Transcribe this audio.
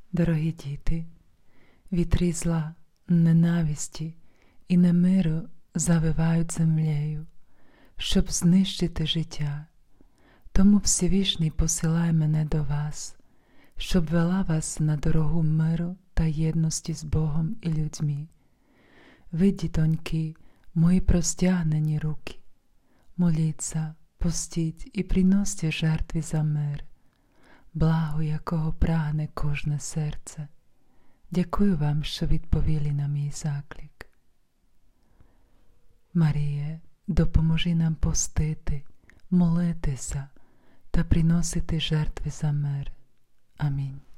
Дорогі діти, вітри зла, ненависті і немиру завивають землею, щоб знищити життя. Тому Всевишній посилає мене до вас, щоб вела вас на дорогу миру та єдності з Богом і людьми. Ви, дітоньки, мої простягнені руки, моліться, постіть і приносьте жертви за мир, благо якого прагне кожне серце. Дякую вам, що відповіли на мій заклик. Маріє, допоможи нам постити, молитися та приносити жертви за мир. Амінь.